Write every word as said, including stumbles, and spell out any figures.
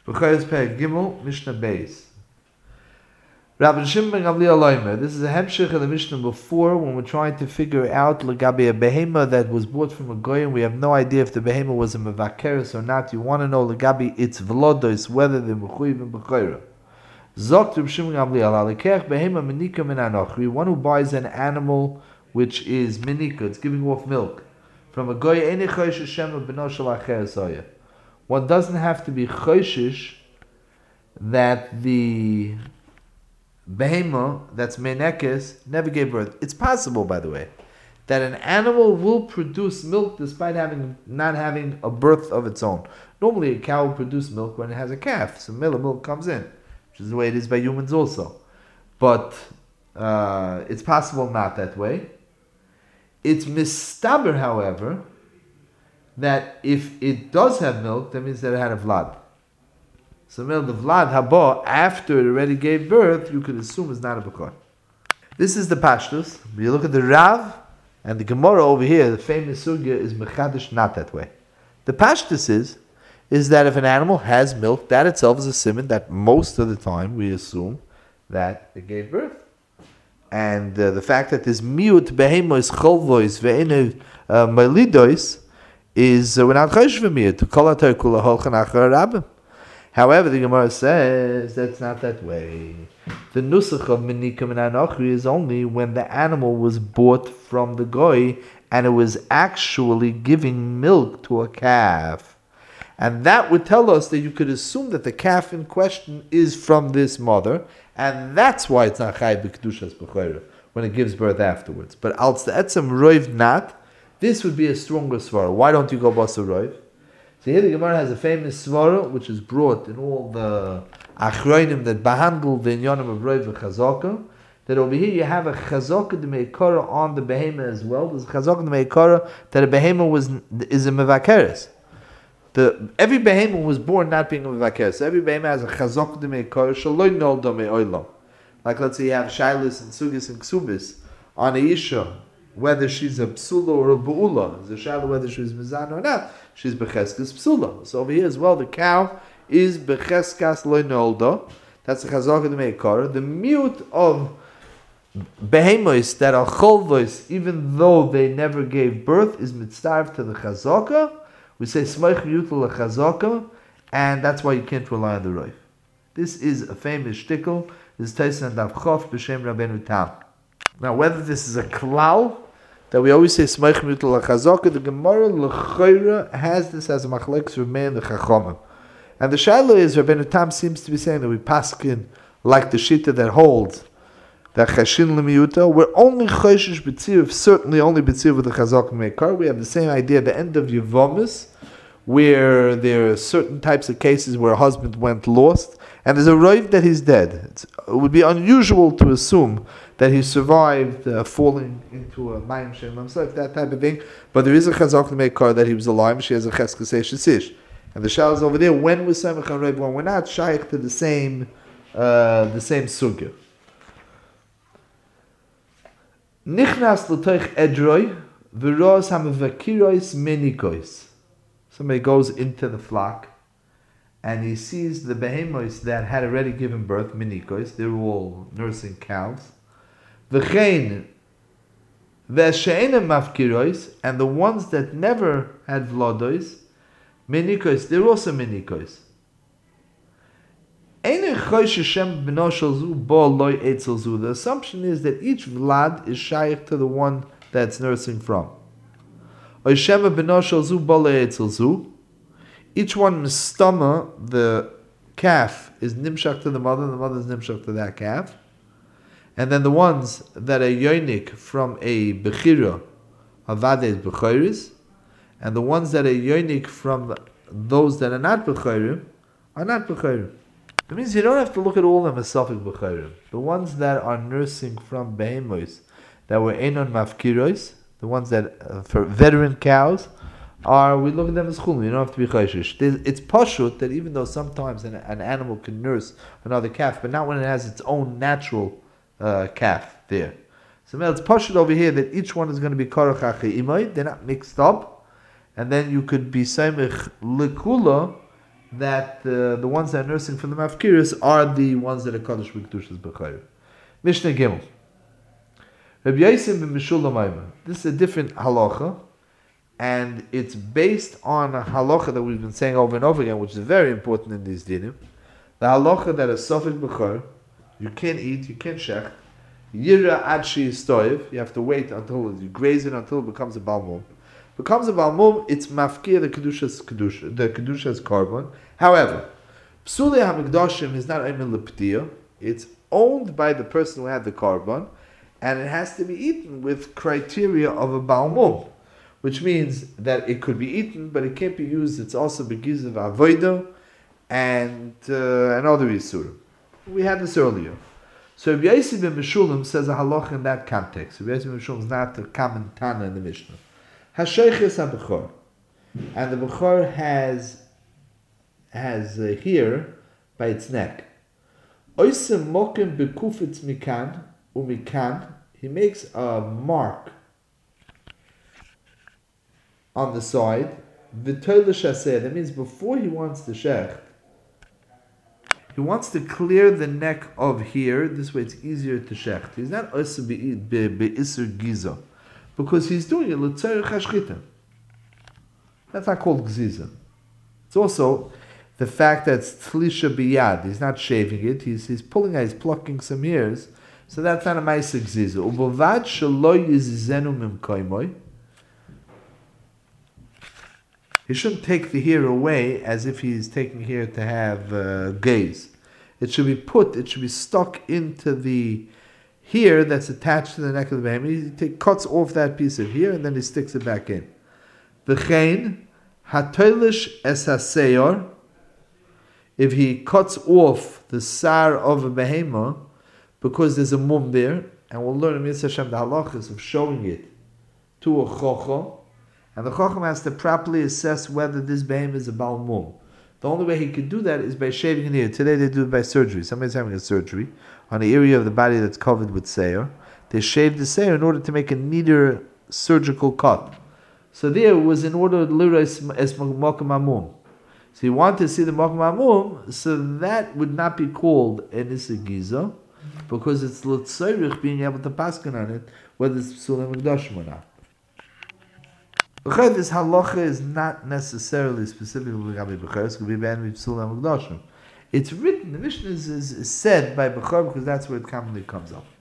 B'chayos Perek Gimel, Mishnah Beis. Rabbi Shimon ben Gamliel Loimer. This is a hemshich of the Mishnah before when we're trying to figure out Lagabi a behema that was bought from a goy and we have no idea if the behema was a mevakeres or not. You want to know Lagabi its vlodos, whether they're mechuyev and b'chayra. Zokt Rabbi Shimon ben Gamliel Alekech behema menika min anochri. One who buys an animal which is menika, it's giving off milk from a goy. Eni choishish shema b'no shel acher soya. One doesn't have to be choishish that the behema that's menekes never gave birth. It's possible, by the way, that an animal will produce milk despite having not having a birth of its own. Normally, a cow will produce milk when it has a calf, so milk milk comes in, which is the way it is by humans also. But uh, it's possible not that way. It's mistaber, however, that if it does have milk, that means that it had a vlad. So the vlad haba, after it already gave birth, you could assume is not a bakar. This is the pashtus. You look at the Rav and the Gemara over here, the famous sugya is mechadish, not that way. The pashtus is, is that if an animal has milk, that itself is a siman that most of the time we assume that it gave birth. And uh, the fact that this miut behemos cholvois ve'enu melidois is uh, we're not chosh v'miut to kol atar kula holchan achar rabbim. However, the Gemara says that's not that way. The nusach of menika min anochri is only when the animal was bought from the goy and it was actually giving milk to a calf. And that would tell us that you could assume that the calf in question is from this mother, and that's why it's not chay b'kedushas b'chayra when it gives birth afterwards. But als the etzem roiv not, this would be a stronger svara. Why don't you go basa roiv? So here the Gemara has a famous svara which is brought in all the achroinim that behandle the inyanim of roiv and chazaka. That over here you have a chazaka de meikara on the behema as well. There's a chazaka de meikara that a behema was is a mevakeres. The every behema was born not being a mevakeres. So every behema has a chazaka de meikara shaloi nolda meolam. Like let's say you have shailis and sugis and ksubis on a isha, whether she's a psula or a bu'ula. There's a shaila whether she's mizan or not. She's becheskas psula. So over here as well, the cow is becheskas loy nolda. That's the chazaka de meikara. The mute of behemos that are cholvos, even though they never gave birth, is mitzarv to the chazaka. We say smoich yutul chazaka, and that's why you can't rely on the roif. This is a famous shtickle. This is Taisan Dav Chof b'Shem Rabbeinu Tam. Now, whether this is a klal that we always say smoich yutul chazaka, the Gemara l'chayra has this as a machlekes remain the chachamim. And the shaila is Rabbeinu Tam seems to be saying that we paskin like the shita that holds that chashin lemiyuta, we're only choshish b'tziv, certainly only b'tziv with the chazak meikar. We have the same idea at the end of Yevomis, where there are certain types of cases where a husband went lost, and there's a roiv that he's dead. It's, it would be unusual to assume that he survived uh, falling into a mayim shem himself, that type of thing, but there is a chazak meikar that he was alive, she has a cheskasei shesish. And the shal is over there, when we're samech on roiv, when we're not shaykh to the same, uh, the same sugya. Nichnas l'toich edroi, v'roz ha'mevakirois menikois. Somebody goes into the flock, and he sees the behemos that had already given birth, menikois, they were all nursing cows. V'chein, v'she'enem mafkirois, and the ones that never had vlodois, menikois, they're also menikois. The assumption is that each vlad is shaykh to the one that's nursing from. Each one mistama, the calf, is nimshak to the mother, and the mother is nimshak to that calf. And then the ones that are yonik from a bechira, avades bechiris, and the ones that are yonik from those that are not bechirim, are not bechirim. It means you don't have to look at all of them as Safik B'chayrim. The ones that are nursing from behemos, that were Einon Mafkiros, the ones that, uh, for veteran cows, are, we look at them as Chulm. You don't have to be Chayshish. It's Pashut that even though sometimes an, an animal can nurse another calf, but not when it has its own natural uh, calf there. So it's Pashut over here that each one is going to be Korach Imay, they're not mixed up, and then you could be Saimich Likula, that uh, the ones that are nursing from the mafkiris are the ones that are Kaddish B'Kedushas B'Chayr. Mishnah Gimel. Rabbi Yosef ben Meshulam Aimer. This is a different halacha, and it's based on a halacha that we've been saying over and over again, which is very important in these dinim. The halacha that a Sofik B'Chayr, you can't eat, you can't shech, Yira ad she stoiv, you have to wait until you graze it until it becomes a balmum. Becomes a balmum, it's mafkir the kedusha's kedusha, the kedusha's carbon. However, psuli hamikdashim is not emil leptiya. It's owned by the person who had the carbon, and it has to be eaten with criteria of a balmum, which means that it could be eaten, but it can't be used. It's also begiz of avodah and uh, and other yisurim. We had this earlier. So Rabbi Yosef ben Meshulam says a halacha in that context. Rabbi Yosef ben Meshulam is not a common Tana in the Mishnah. Hasheches ha-bechor, and the bechor has has uh, here by its neck. Oisem mokem bekufetz mikan umikan. He makes a mark on the side. V'toyle shaseh. That means before he wants to shech, he wants to clear the neck of here. This way it's easier to shecht. He's not also be'isur giza, because he's doing it l'tzarech hashchita. That's not called gziza. It's also the fact that it's tlisha biyad. He's not shaving it. He's he's pulling out. He's plucking some hairs. So that's not a ma'aseh gziza. U'bovad shelo yizizenu mim koimoy. He shouldn't take the hair away as if he's taking hair to have uh, gaze. It should be put, it should be stuck into the hair that's attached to the neck of the behemoth. He take, cuts off that piece of hair and then he sticks it back in. V'chein hatoilish es haseyor. If he cuts off the sar of a behemoth because there's a mum there, and we'll learn in Mitzvah Hashem the halachas of showing it to a chocho. And the Chacham has to properly assess whether this behemoth is a Baal Mum. The only way he can do that is by shaving an ear. Today they do it by surgery. Somebody's having a surgery on the area of the body that's covered with seir. They shave the seir in order to make a neater surgical cut. So there it was in order to lira es Makam Amum. So you want to see the Makam Amum, so that would not be called an Issa Giza, because it's L'tzayrich being able to paskin on it, whether it's Psulim Mikdashim or not. This halacha is not necessarily specifically Gabi Bechor. It could be banned with Psulam Mikdashim. It's written, the Mishnah is, is, is said by Bechor because that's where it commonly comes up.